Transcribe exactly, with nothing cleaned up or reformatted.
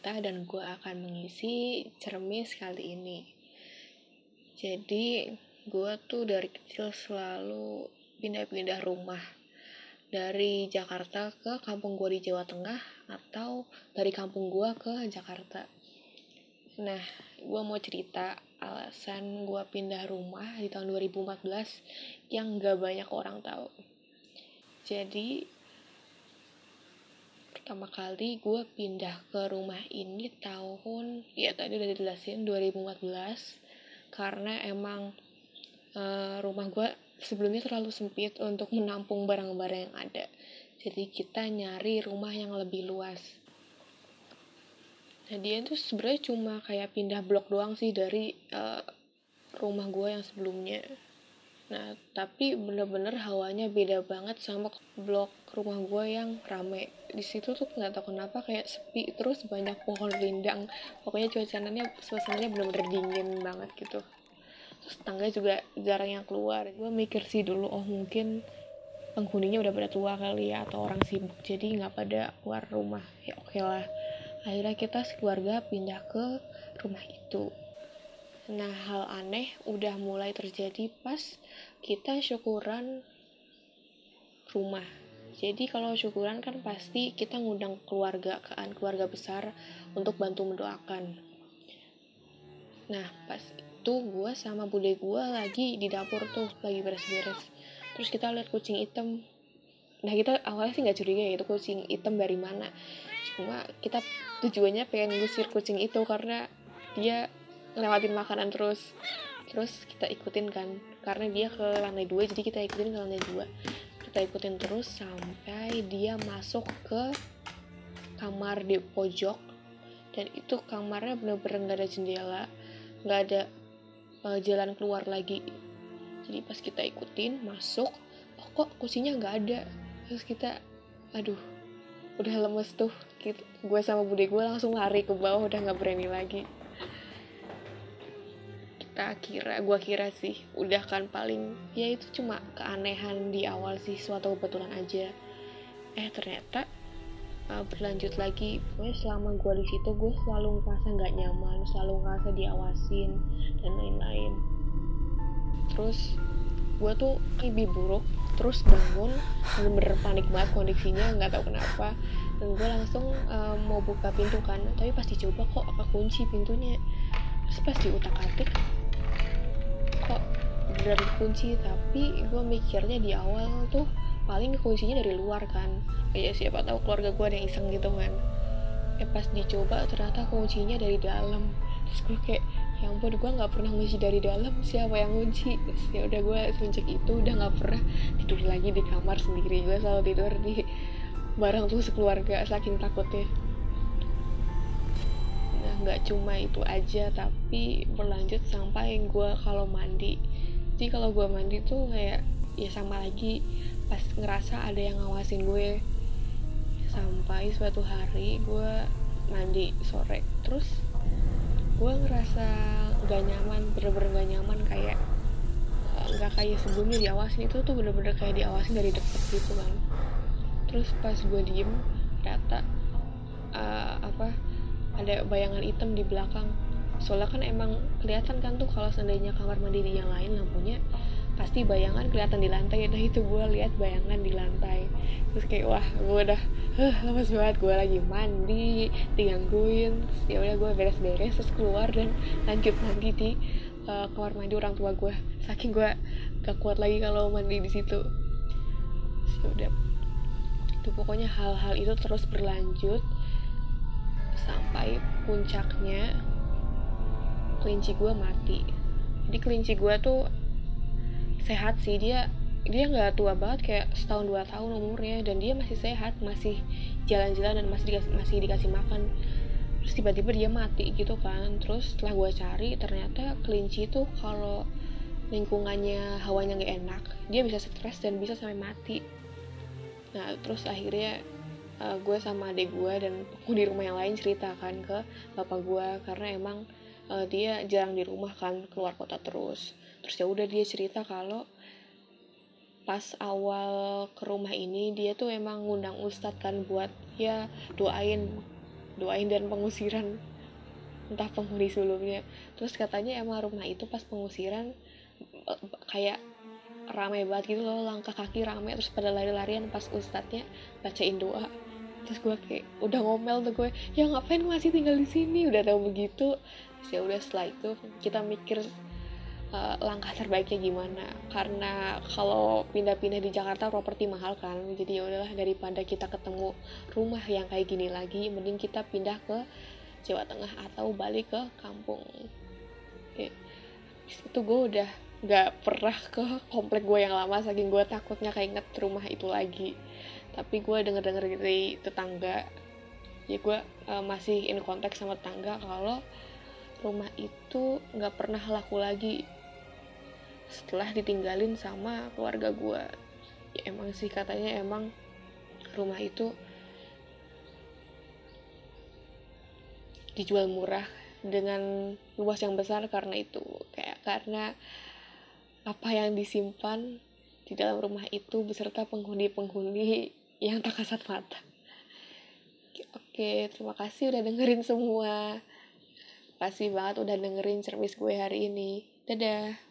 Gita dan gue akan mengisi cermis kali ini. Jadi gue tuh dari kecil selalu pindah-pindah rumah, dari Jakarta ke kampung gue di Jawa Tengah atau dari kampung gue ke Jakarta. Nah, gue mau cerita alasan gue pindah rumah di tahun dua ribu empat belas yang gak banyak orang tahu. Jadi pertama kali gue pindah ke rumah ini tahun, ya tadi udah dijelasin, dua ribu empat belas. Karena emang uh, rumah gue sebelumnya terlalu sempit untuk menampung barang-barang yang ada. Jadi kita nyari rumah yang lebih luas. Nah dia tuh sebenarnya cuma kayak pindah blok doang sih dari uh, rumah gue yang sebelumnya. Nah tapi bener-bener hawanya beda banget sama blok rumah gue yang rame. Di situ tuh nggak tahu kenapa kayak sepi, terus banyak pohon rindang. Pokoknya cuacanya suasananya bener-bener dingin banget gitu. Terus tangga juga jarang yang keluar. Gue mikir sih dulu, oh mungkin penghuninya udah pada tua kali ya, atau orang sibuk jadi nggak pada keluar rumah. Ya oke okay lah. Akhirnya kita sekeluarga pindah ke rumah itu. Nah hal aneh udah mulai terjadi pas kita syukuran rumah. Jadi kalau syukuran kan pasti kita ngundang keluarga kan, keluarga besar untuk bantu mendoakan. Nah pas itu gue sama bude gue lagi di dapur tuh, lagi beres-beres. Terus kita lihat kucing hitam. Nah kita awalnya sih nggak curiga ya itu kucing hitam dari mana. Cuma kita tujuannya pengen ngusir kucing itu karena dia ngelewatin makanan terus. Terus kita ikutin kan, karena dia ke lantai dua, jadi kita ikutin ke lantai dua. Kita ikutin terus sampai dia masuk ke kamar di pojok. Dan itu kamarnya bener-bener gak ada jendela, gak ada uh, jalan keluar lagi. Jadi pas kita ikutin masuk, oh kok kucingnya gak ada. Terus kita, aduh, udah lemes tuh. Kita, gue sama bude gue langsung lari ke bawah, udah gak berani lagi. Kita kira, gue kira sih udah kan paling, ya itu cuma keanehan di awal sih, suatu kebetulan aja. Eh ternyata uh, berlanjut lagi. Pokoknya selama gue di situ gue selalu ngerasa nggak nyaman, selalu ngerasa diawasin dan lain-lain. Terus gue tuh mimpi buruk, terus bangun bener-bener panik banget kondisinya, nggak tahu kenapa. Dan gue langsung uh, mau buka pintu kan, tapi pas dicoba kok apa kunci pintunya. Terus pas diutak-atik kok bener dikunci, tapi gue mikirnya di awal tuh paling kuncinya dari luar kan, ya siapa tahu keluarga gue ada yang iseng gitu kan. Eh pas dicoba ternyata kuncinya dari dalam. Terus gue kayak ya ampun, gue nggak pernah ngunci dari dalam, siapa yang ngunci? Ya udah gue sejak itu udah nggak pernah tidur lagi di kamar sendiri. Gue selalu tidur di bareng tuh sekeluarga saking takutnya. Nah nggak cuma itu aja, tapi berlanjut sampai gue kalau mandi. Jadi kalau gue mandi tuh kayak ya sama lagi pas ngerasa ada yang ngawasin gue. Sampai suatu hari gue mandi sore, terus gue ngerasa gak nyaman, bener-bener gak nyaman, kayak gak kayak sebelumnya diawasin. Itu tuh bener-bener kayak diawasin dari deket gitu kan. Terus pas gue diem, ternyata uh, apa ada bayangan hitam di belakang. Soalnya kan emang kelihatan kan tuh kalau seandainya kamar mandi di yang lain lampunya pasti bayangan kelihatan di lantai. Nah itu gue lihat bayangan di lantai. Terus kayak wah gue udah huh, lemes banget, gue lagi mandi digangguin. Ya udah gue beres-beres terus keluar dan lanjut mandi di uh, kamar mandi orang tua gue. Saking gue gak kuat lagi kalau mandi di situ. Ya udah, itu pokoknya hal-hal itu terus berlanjut sampai puncaknya kelinci gue mati. Jadi kelinci gue tuh sehat sih, dia dia nggak tua banget, kayak setahun dua tahun umurnya, dan dia masih sehat, masih jalan-jalan dan masih dikasih, masih dikasih makan. Terus tiba-tiba dia mati gitu kan. Terus setelah gue cari, ternyata kelinci tuh kalau lingkungannya hawanya nggak enak dia bisa stres dan bisa sampai mati. Nah terus akhirnya uh, gue sama adik gue dan penghuni rumah yang lain ceritakan ke bapak gue, karena emang uh, dia jarang di rumah kan, keluar kota terus. Terus ya udah dia cerita kalau pas awal ke rumah ini dia tuh emang ngundang ustadz kan buat ya doain doain dan pengusiran entah penghuni sebelumnya. Terus katanya emang rumah itu pas pengusiran kayak ramai banget gitu loh, langkah kaki ramai, terus pada lari-larian pas ustadznya bacain doa. Terus gue kayak udah ngomel tuh gue, ya ngapain masih tinggal di sini, udah tahu begitu. Terus ya udah, setelah itu kita mikir uh, langkah terbaiknya gimana, karena kalau pindah-pindah di Jakarta properti mahal kan. Jadi ya udahlah, daripada kita ketemu rumah yang kayak gini lagi, mending kita pindah ke Jawa Tengah atau balik ke kampung. Oke. Itu gue udah gak pernah ke komplek gue yang lama saking gue takutnya keinget rumah itu lagi. Tapi gue denger-denger dari tetangga, ya gue uh, masih in kontak sama tetangga kalau rumah itu gak pernah laku lagi setelah ditinggalin sama keluarga gue. Ya emang sih katanya emang rumah itu dijual murah dengan luas yang besar karena itu, kayak karena apa yang disimpan di dalam rumah itu beserta penghuni-penghuni yang tak kasat mata. Oke, terima kasih udah dengerin semua. Makasih banget udah dengerin servis gue hari ini. Dadah.